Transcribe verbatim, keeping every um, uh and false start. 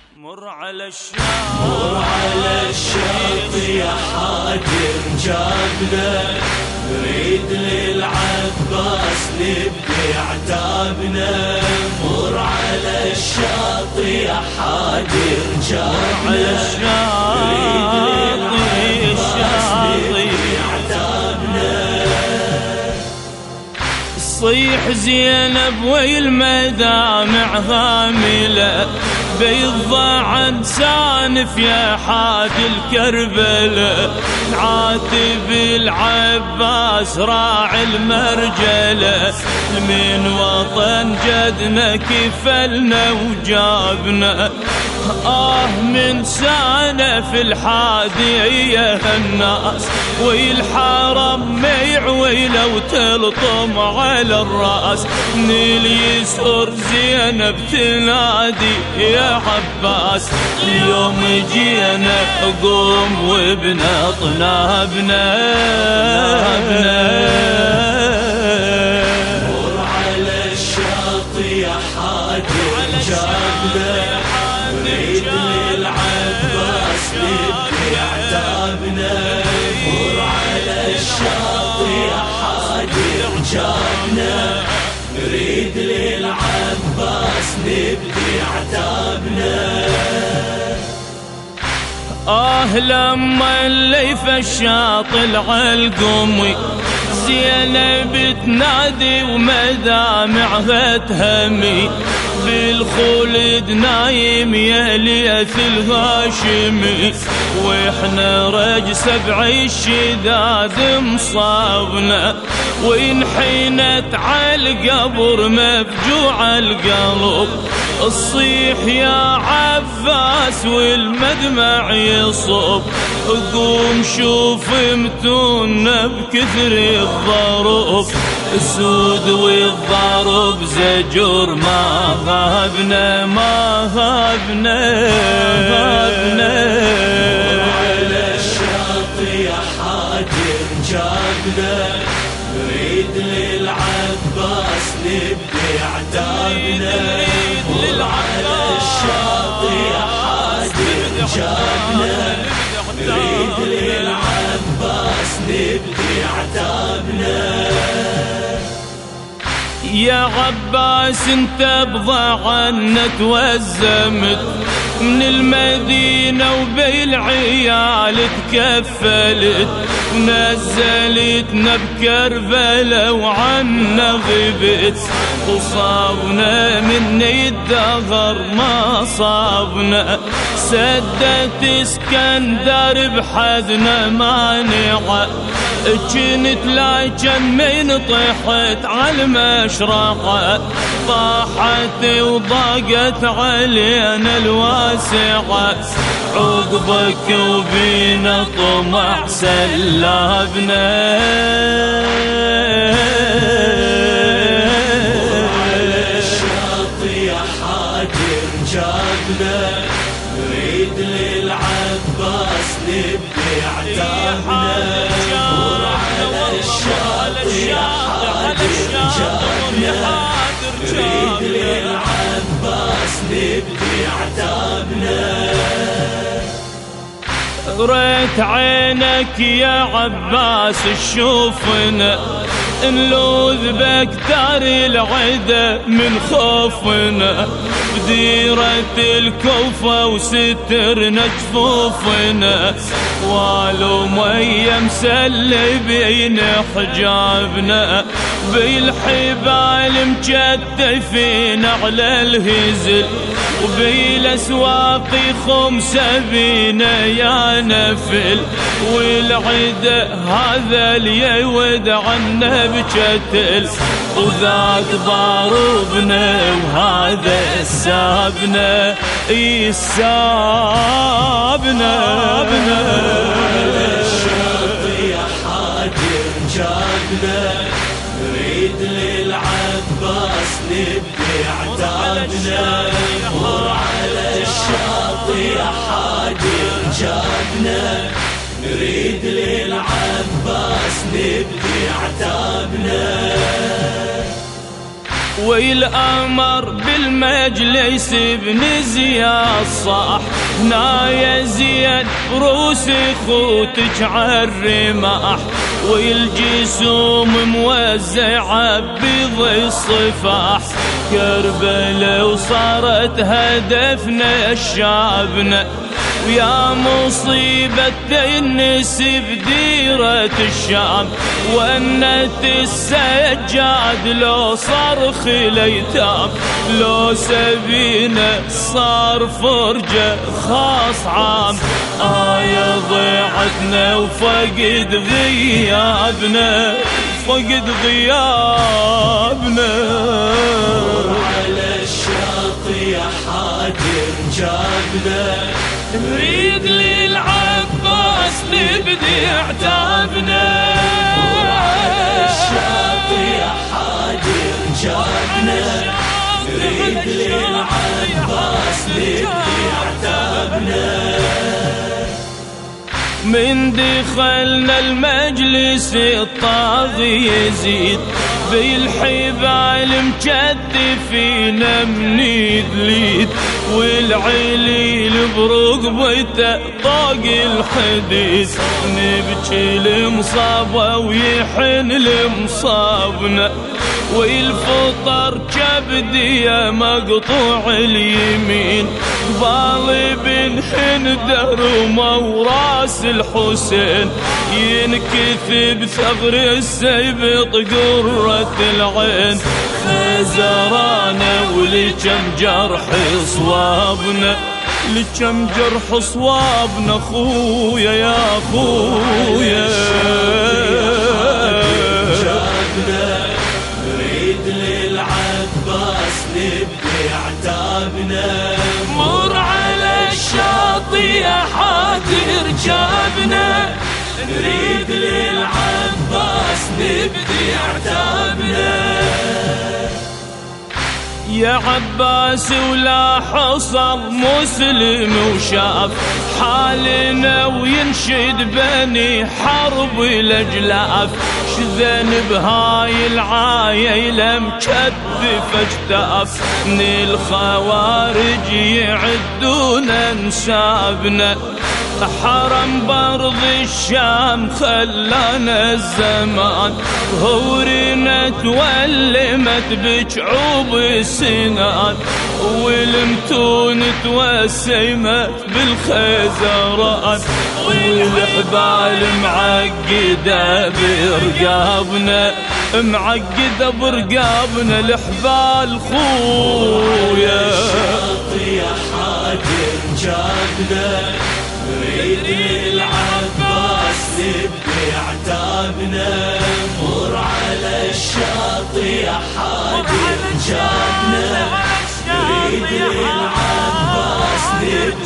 مر على الشاطئ مر على الشاطئ يا حاضر جابنا، نريد للعباس نبدي عتابنا. مر على الشاطئ يا حاضر جابنا، نريد للعباس نبدي عتابنا. صيح زينب والمدامع هاملة، بيضاعن سانف يا حاد الكربلة. نعاتب العباس راعي المرجلة، من وطن جدنا كفلنا وجابنا. آه من سنة في الحادية الناس، والحرم ميعوي لو تلطم على الرأس. من اليسر زينب تنادي يا عباس، اليوم جينا قوم وابنا طنابنا. مر على الشاطئ يا حاضر جابنا، نريد للعباس نبدي عتابنا. مر على الشاطئ يا حاضر جابنا، نريد للعباس نبدي عتابنا. آه لما الليف الشاطئ القمي، زينب تنادي ومدامعها تهمي. بالخلد نايم يا ليث الهاشمي، واحنا رج سبع الشداد مصابنا. وانحينت على القبر مفجوع القلب، الصيح يا عباس والمدمع يصب. قوم شوف متونا بكثر الضرب، السود والضرب زجر ما غابنا ما غابنا غابنا. على الشاطئ يا حاضر جابنا، نريد للعباس نبدي عتابنا. مر على الشاطئ يا حاضر جابنا، نريد للعباس نبدي عتابنا. يا عباس انت بضاعنا توزمت، من المدينة وبالعيال تكفلت. ونزلتنا بكربلة وعنا غبت، وصابنا من الدهر ما صابنا. سدت اسكندر بحدنا مانعة، جنت لكن من طحت على المشرقة. طاحت وضاقت علينا الواسعة، عقبك وبينا طمع سلابنا. على الشاطئ يا حاضر جابنا، نريد للعباس نبدي عتابنا. مر على الشاطئ يا حاضر جابنا، نريد للعباس نبدي عتابنا. ريت عينك يا عباس تشوفنا، نلوذ بكتار العدا من خوفنا. بديرة الكوفة وسترنا جفوفنا، والو مية مسلبين حجابنا. بالحبال مجتفين على الهزل، وبالاسواق خمسة بينا يا نفل. والعدا هذا اليود عنا بجتل، وذاك ضاربنا وهذا السابنا السابنا. على الشاطئ يا حاضر جابنا، نريد للعباس نبدي عتابنا. مر على الشاطئ يا حاضر جابنا، نريد للعباس نبدي عتابنا. والأمر بالمجلس ابن زياد صاح نايا زياد روس خوتك عالرماح والجسوم موزعة بيض الصفاح كربلاء وصارت هدفنا شعبنا ويا مصيبة تنس بديرة الشام ونت السجاد لو صرخ ليتام لو سبينا صار فرجة خاص عام آية ضيعتنا وفقد غيابنا فقد غيابنا على الشاطئ حاكم جابنا نريد للعباس نبدي عتابنا على الشاطئ حاكم جابنا نريد للعباس نبدي عتابنا من دخلنا المجلس الطاغي يزيد بالحبال مجدفينا من يدليد والعليل برقبته طاق الحديد نبكي المصابة ويحن المصابنا والفطر كبدية مقطوع اليمين ظالب هندر وراس الحسين ينكثب ثغر السيبط قرة العين خزرانا ولكم جرح صوابنا لكم جرح صوابنا خويا يا خويا نريد للعباس نبدي عتابنا مر على الشاطئ حاضر جابنا نريد للعباس نبدي عتابنا يا عباس ولا حصل مسلم وشاف حالنا وينشد بني حرب الأجلاف شذنب هاي العايلة مكتف اجتاف من الخوارج يعدون انسابنا حرم برض الشام خلانا الزمان ظهورنا تولمت بشعوب السنان والمتون توسمت بالخزران والحبال معقدة برقابنا معقدة برقابنا الحبال خويا الشاطئ حاكم جابنا نريد العباس نبدي عتابنا مر على الشاطئ حاكم جابنا نريد العباس نبدي